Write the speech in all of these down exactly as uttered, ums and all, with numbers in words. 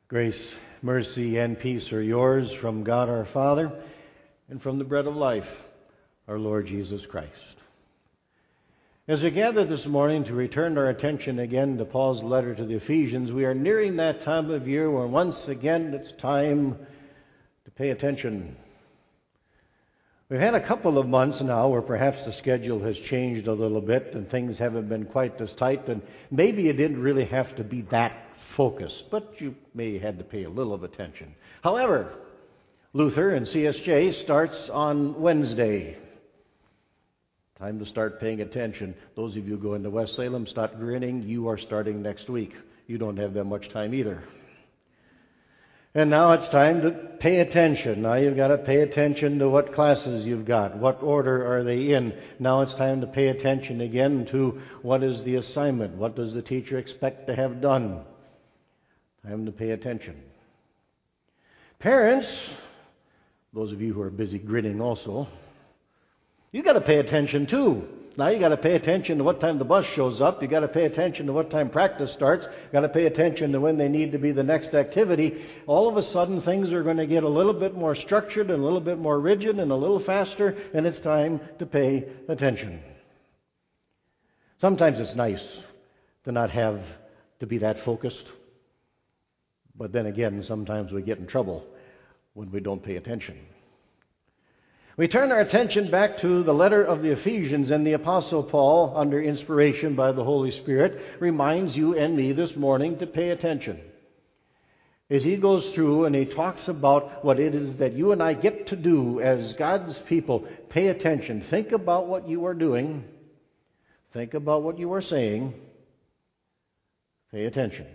Grace, mercy, and peace are yours from God our Father and from the bread of life, our Lord Jesus Christ. As we gather this morning to return our attention again to Paul's letter to the Ephesians, we are nearing that time of year where once again it's time to pay attention. We've had a couple of months now where perhaps the schedule has changed a little bit and things haven't been quite as tight, and maybe it didn't really have to be that focused, but you may have had to pay a little of attention. However, Luther and C S J starts on Wednesday. Time to start paying attention. Those of you going to West Salem, start grinning. You are starting next week. You don't have that much time either. And now it's time to pay attention. Now you've got to pay attention to what classes you've got. What order are they in? Now it's time to pay attention again to what is the assignment. What does the teacher expect to have done? Time to pay attention. Parents, those of you who are busy grinning also, you got to pay attention too. Now you got to pay attention to what time the bus shows up. You got to pay attention to what time practice starts. You got to pay attention to when they need to be the next activity. All of a sudden things are going to get a little bit more structured and a little bit more rigid and a little faster, and it's time to pay attention. Sometimes it's nice to not have to be that focused. But then again, sometimes we get in trouble when we don't pay attention. We turn our attention back to the letter of the Ephesians, and the Apostle Paul, under inspiration by the Holy Spirit, reminds you and me this morning to pay attention. As he goes through and he talks about what it is that you and I get to do as God's people, pay attention. Think about what you are doing. Think about what you are saying. Pay attention.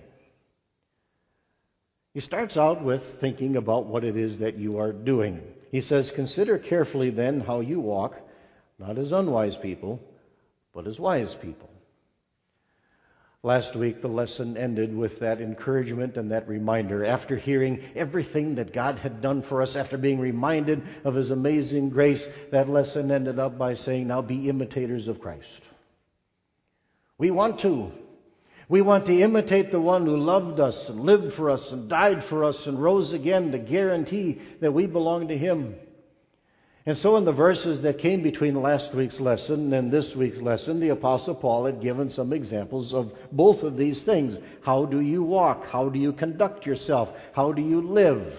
He starts out with thinking about what it is that you are doing. He says, "Consider carefully then how you walk, not as unwise people, but as wise people." Last week, the lesson ended with that encouragement and that reminder. After hearing everything that God had done for us, after being reminded of His amazing grace, that lesson ended up by saying, now be imitators of Christ. We want to. We want to imitate the one who loved us and lived for us and died for us and rose again to guarantee that we belong to Him. And so in the verses that came between last week's lesson and this week's lesson, the Apostle Paul had given some examples of both of these things. How do you walk? How do you conduct yourself? How do you live?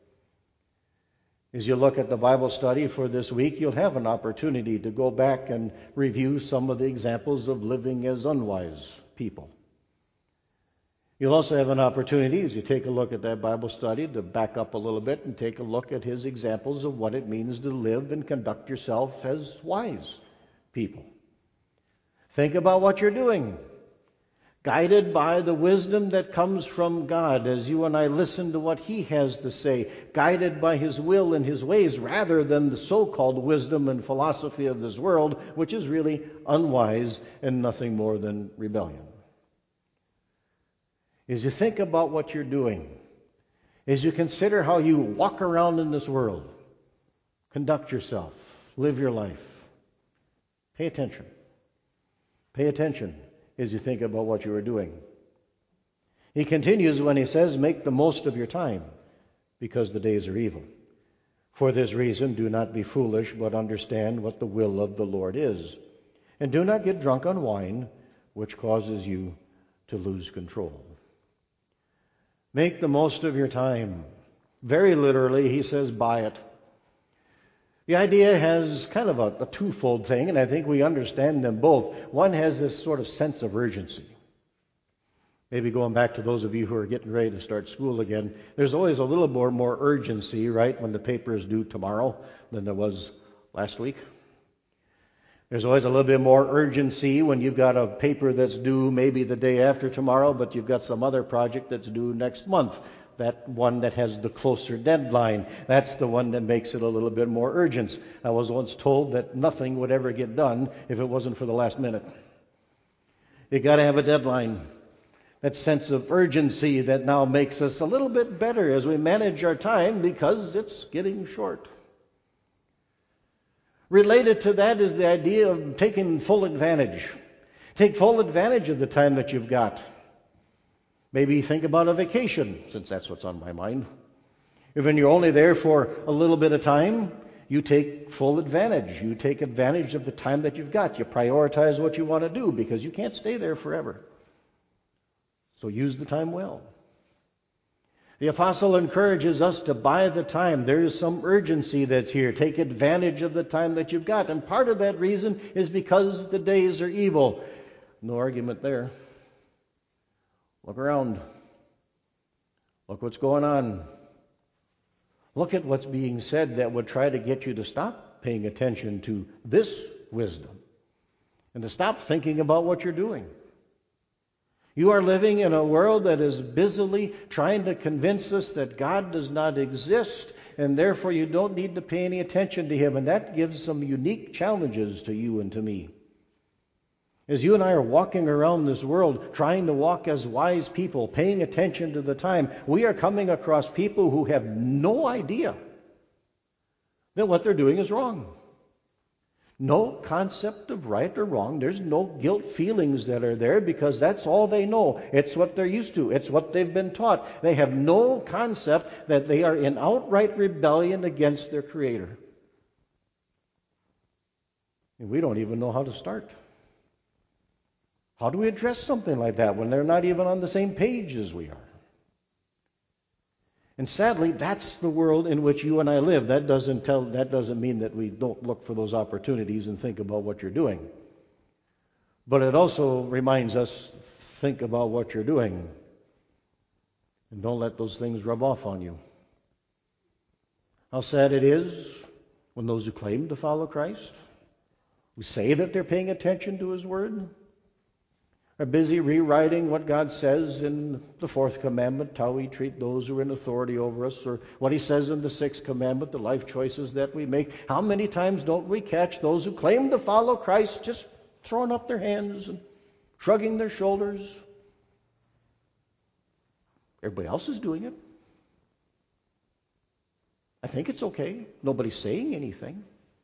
As you look at the Bible study for this week, you'll have an opportunity to go back and review some of the examples of living as unwise people. You'll also have an opportunity, as you take a look at that Bible study, to back up a little bit and take a look at his examples of what it means to live and conduct yourself as wise people. Think about what you're doing, guided by the wisdom that comes from God as you and I listen to what He has to say, guided by His will and His ways rather than the so-called wisdom and philosophy of this world, which is really unwise and nothing more than rebellion. As you think about what you're doing, as you consider how you walk around in this world, conduct yourself, live your life, pay attention. Pay attention as you think about what you are doing. He continues when he says, make the most of your time, because the days are evil. For this reason, do not be foolish, but understand what the will of the Lord is. And do not get drunk on wine, which causes you to lose control. Make the most of your time. Very literally, he says, buy it. The idea has kind of a, a twofold thing, and I think we understand them both. One has this sort of sense of urgency. Maybe going back to those of you who are getting ready to start school again, there's always a little more, more urgency, right, when the paper is due tomorrow than there was last week. There's always a little bit more urgency when you've got a paper that's due maybe the day after tomorrow, but you've got some other project that's due next month. That one that has the closer deadline, that's the one that makes it a little bit more urgent. I was once told that nothing would ever get done if it wasn't for the last minute. You've got to have a deadline. That sense of urgency that now makes us a little bit better as we manage our time because it's getting short. Related to that is the idea of taking full advantage. Take full advantage of the time that you've got. Maybe think about a vacation, since that's what's on my mind. If when you're only there for a little bit of time, you take full advantage. You take advantage of the time that you've got. You prioritize what you want to do because you can't stay there forever. So use the time well. The apostle encourages us to buy the time. There is some urgency that's here. Take advantage of the time that you've got. And part of that reason is because the days are evil. No argument there. Look around. Look what's going on. Look at what's being said that would try to get you to stop paying attention to this wisdom and to stop thinking about what you're doing. You are living in a world that is busily trying to convince us that God does not exist, and therefore you don't need to pay any attention to Him. And that gives some unique challenges to you and to me. As you and I are walking around this world, trying to walk as wise people, paying attention to the time, we are coming across people who have no idea that what they're doing is wrong. No concept of right or wrong. There's no guilt feelings that are there because that's all they know. It's what they're used to. It's what they've been taught. They have no concept that they are in outright rebellion against their Creator. And we don't even know how to start. How do we address something like that when they're not even on the same page as we are? And sadly, that's the world in which you and I live. That doesn't tell, that doesn't mean that we don't look for those opportunities and think about what you're doing. But it also reminds us, think about what you're doing. And don't let those things rub off on you. How sad it is when those who claim to follow Christ, who say that they're paying attention to His Word, are busy rewriting what God says in the fourth commandment, how we treat those who are in authority over us, or what He says in the sixth commandment, the life choices that we make. How many times don't we catch those who claim to follow Christ just throwing up their hands and shrugging their shoulders? Everybody else is doing it. I think it's okay. Nobody's saying anything.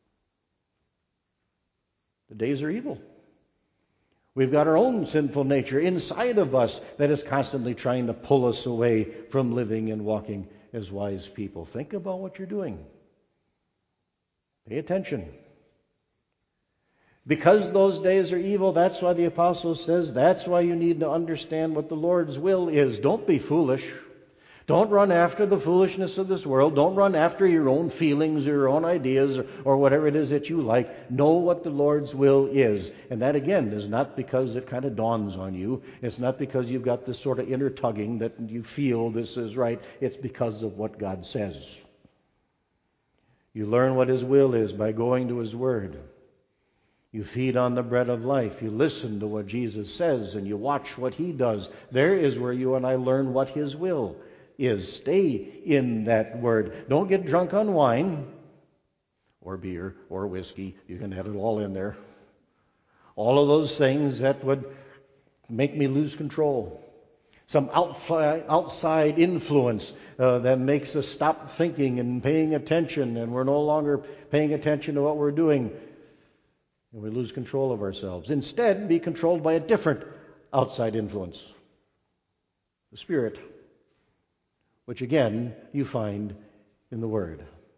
The days are evil. We've got our own sinful nature inside of us that is constantly trying to pull us away from living and walking as wise people. Think about what you're doing. Pay attention. Because those days are evil, that's why the apostle says, that's why you need to understand what the Lord's will is. Don't be foolish. Don't run after the foolishness of this world. Don't run after your own feelings or your own ideas or, or whatever it is that you like. Know what the Lord's will is. And that, again, is not because it kind of dawns on you. It's not because you've got this sort of inner tugging that you feel this is right. It's because of what God says. You learn what His will is by going to His Word. You feed on the bread of life. You listen to what Jesus says, and you watch what He does. There is where you and I learn what His will is. Stay in that Word. Don't get drunk on wine or beer or whiskey. You can have it all in there. All of those things that would make me lose control. Some outside, outside influence uh, that makes us stop thinking and paying attention, and we're no longer paying attention to what we're doing, and we lose control of ourselves. Instead, be controlled by a different outside influence, the Spirit, which again you find in the Word.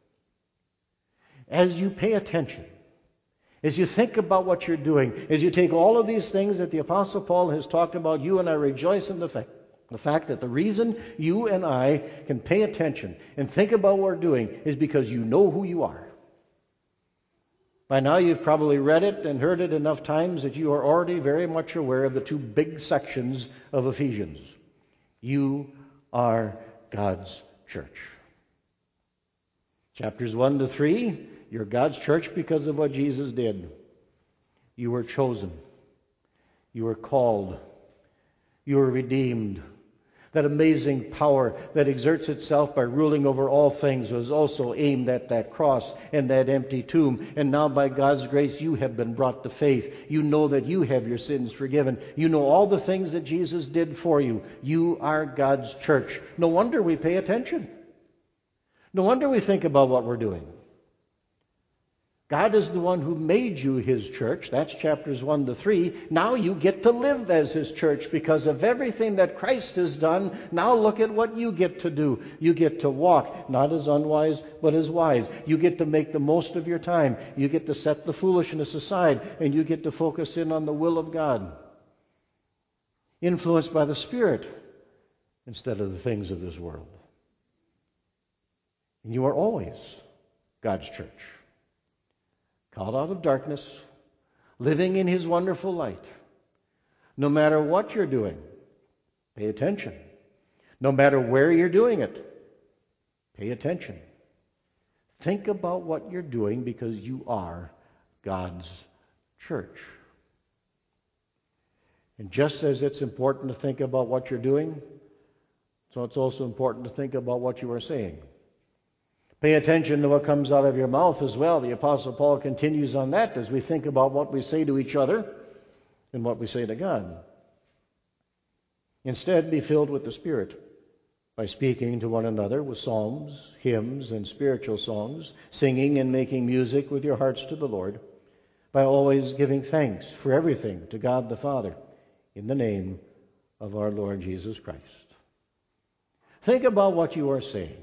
As you pay attention, as you think about what you're doing, as you take all of these things that the Apostle Paul has talked about, you and I rejoice in the fact, the fact that the reason you and I can pay attention and think about what we're doing is because you know who you are. By now you've probably read it and heard it enough times that you are already very much aware of the two big sections of Ephesians. You are God's church. Chapters one to three, you're God's church because of what Jesus did. You were chosen. You were called. You were redeemed. That amazing power that exerts itself by ruling over all things was also aimed at that cross and that empty tomb. And now by God's grace you have been brought to faith. You know that you have your sins forgiven. You know all the things that Jesus did for you. You are God's church. No wonder we pay attention. No wonder we think about what we're doing. God is the one who made you His church. That's chapters one to three. Now you get to live as His church because of everything that Christ has done. Now look at what you get to do. You get to walk, not as unwise, but as wise. You get to make the most of your time. You get to set the foolishness aside, and you get to focus in on the will of God. Influenced by the Spirit instead of the things of this world. And you are always God's church. Called out of darkness, living in His wonderful light. No matter what you're doing, pay attention. No matter where you're doing it, pay attention. Think about what you're doing because you are God's church. And just as it's important to think about what you're doing, so it's also important to think about what you are saying. Pay attention to what comes out of your mouth as well. The Apostle Paul continues on that as we think about what we say to each other and what we say to God. Instead, be filled with the Spirit by speaking to one another with psalms, hymns, and spiritual songs, singing and making music with your hearts to the Lord, by always giving thanks for everything to God the Father in the name of our Lord Jesus Christ. Think about what you are saying.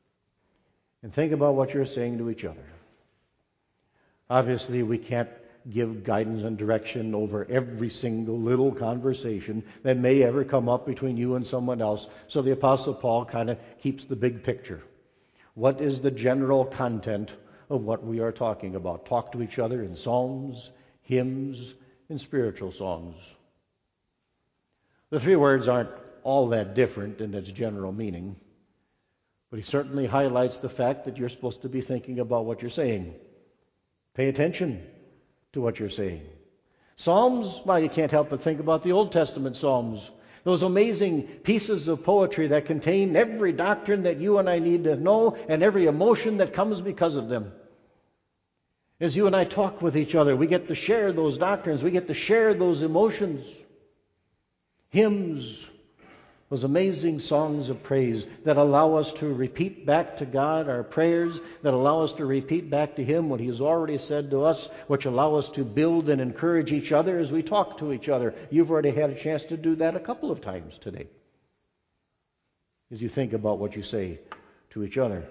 And think about what you're saying to each other. Obviously, we can't give guidance and direction over every single little conversation that may ever come up between you and someone else. So the Apostle Paul kind of keeps the big picture. What is the general content of what we are talking about? Talk to each other in psalms, hymns, and spiritual songs. The three words aren't all that different in its general meaning. But he certainly highlights the fact that you're supposed to be thinking about what you're saying. Pay attention to what you're saying. Psalms, well, you can't help but think about the Old Testament Psalms. Those amazing pieces of poetry that contain every doctrine that you and I need to know and every emotion that comes because of them. As you and I talk with each other, we get to share those doctrines. We get to share those emotions. Hymns, those amazing songs of praise that allow us to repeat back to God our prayers, that allow us to repeat back to Him what He has already said to us, which allow us to build and encourage each other as we talk to each other. You've already had a chance to do that a couple of times today, as you think about what you say to each other.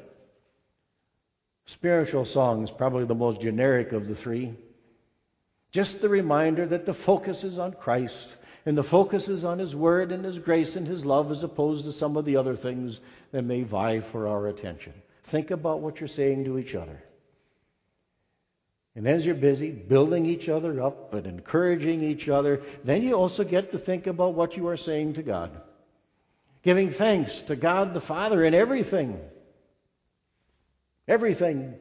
Spiritual songs, probably the most generic of the three. Just the reminder that the focus is on Christ, and the focus is on His Word and His grace and His love as opposed to some of the other things that may vie for our attention. Think about what you're saying to each other. And as you're busy building each other up and encouraging each other, then you also get to think about what you are saying to God. Giving thanks to God the Father in everything. Everything.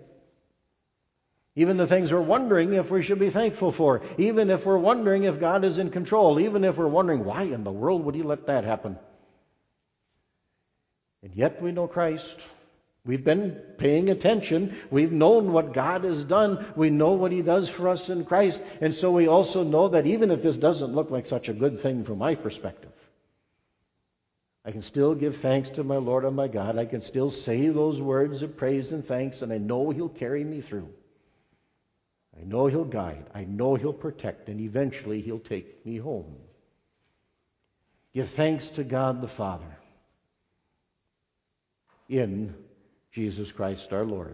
Even the things we're wondering if we should be thankful for. Even if we're wondering if God is in control. Even if we're wondering, why in the world would He let that happen? And yet we know Christ. We've been paying attention. We've known what God has done. We know what He does for us in Christ. And so we also know that even if this doesn't look like such a good thing from my perspective, I can still give thanks to my Lord and my God. I can still say those words of praise and thanks, and I know He'll carry me through. I know He'll guide. I know He'll protect, and eventually He'll take me home. Give thanks to God the Father in Jesus Christ our Lord.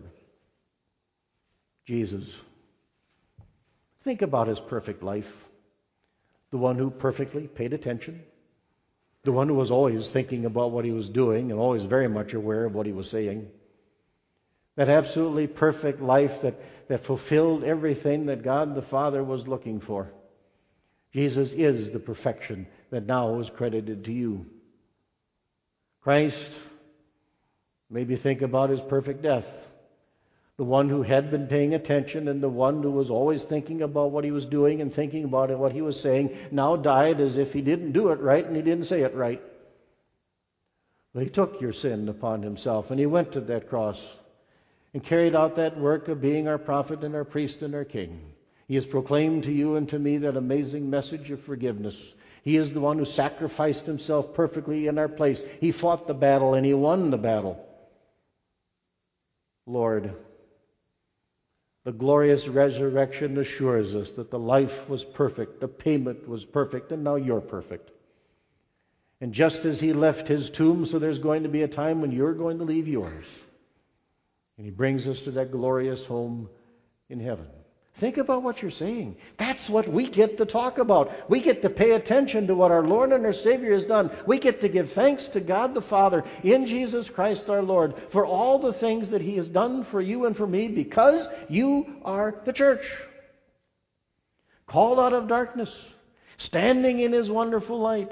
Jesus. Think about His perfect life. The one who perfectly paid attention. The one who was always thinking about what He was doing and always very much aware of what He was saying. That absolutely perfect life that, that fulfilled everything that God the Father was looking for. Jesus is the perfection that now is credited to you. Christ, maybe think about His perfect death. The one who had been paying attention and the one who was always thinking about what He was doing and thinking about what He was saying now died as if He didn't do it right and He didn't say it right. But He took your sin upon Himself and He went to that cross and carried out that work of being our prophet and our priest and our king. He has proclaimed to you and to me that amazing message of forgiveness. He is the one who sacrificed Himself perfectly in our place. He fought the battle and He won the battle. Lord, The glorious resurrection assures us that the life was perfect, the payment was perfect, and now you're perfect. And just as He left His tomb, so there's going to be a time when you're going to leave yours. And He brings us to that glorious home in heaven. Think about what you're saying. That's what we get to talk about. We get to pay attention to what our Lord and our Savior has done. We get to give thanks to God the Father in Jesus Christ our Lord for all the things that He has done for you and for me because you are the church. Called out of darkness, standing in His wonderful light.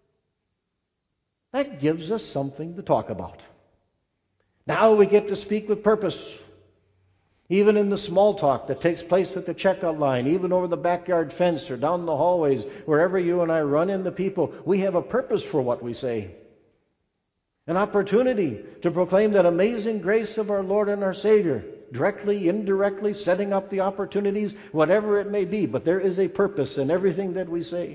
That gives us something to talk about. Now we get to speak with purpose. Even in the small talk that takes place at the checkout line, even over the backyard fence or down the hallways, wherever you and I run into people, we have a purpose for what we say. An opportunity to proclaim that amazing grace of our Lord and our Savior, directly, indirectly, setting up the opportunities, whatever it may be. But there is a purpose in everything that we say.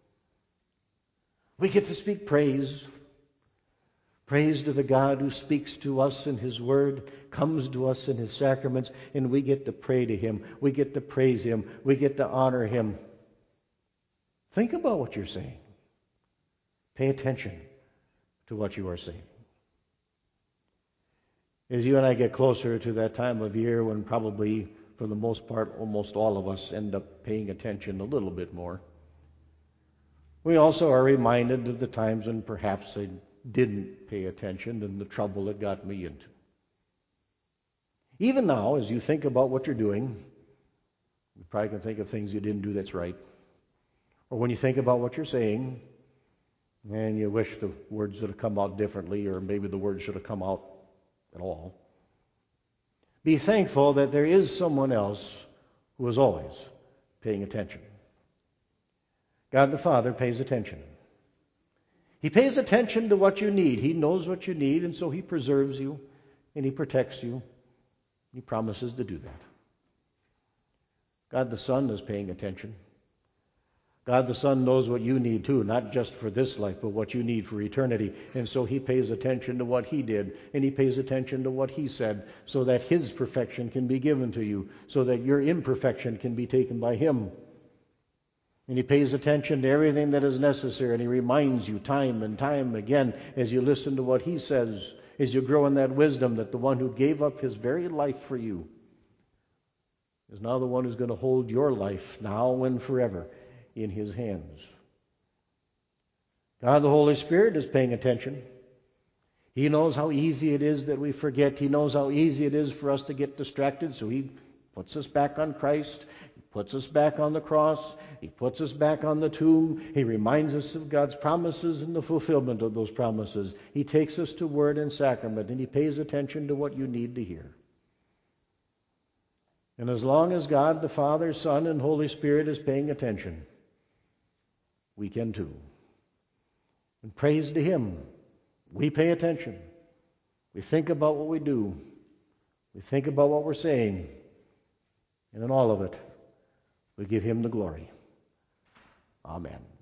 We get to speak praise. Praise to the God who speaks to us in His Word, comes to us in His sacraments, and we get to pray to Him. We get to praise Him. We get to honor Him. Think about what you're saying. Pay attention to what you are saying. As you and I get closer to that time of year when probably, for the most part, almost all of us end up paying attention a little bit more, we also are reminded of the times when perhaps I didn't pay attention and the trouble it got me into. Even now, as you think about what you're doing, you probably can think of things you didn't do that's right. Or when you think about what you're saying, and you wish the words would have come out differently, or maybe the words should have come out at all. Be thankful that there is someone else who is always paying attention. God the Father pays attention. He pays attention to what you need. He knows what you need, and so He preserves you, and He protects you. He promises to do that. God the Son is paying attention. God the Son knows what you need too, not just for this life, but what you need for eternity. And so He pays attention to what He did, and He pays attention to what He said, so that His perfection can be given to you, so that your imperfection can be taken by Him. And He pays attention to everything that is necessary, and He reminds you time and time again as you listen to what He says, as you grow in that wisdom that the one who gave up His very life for you is now the one who's going to hold your life now and forever in His hands. God the Holy Spirit is paying attention. He knows how easy it is that we forget. He knows how easy it is for us to get distracted, so He puts us back on Christ. He puts us back on the cross. He puts us back on the tomb. He reminds us of God's promises and the fulfillment of those promises. He takes us to Word and Sacrament, and He pays attention to what you need to hear. And as long as God, the Father, Son, and Holy Spirit is paying attention, we can too. And praise to Him. We pay attention. We think about what we do. We think about what we're saying. And in all of it, we give Him the glory. Amen.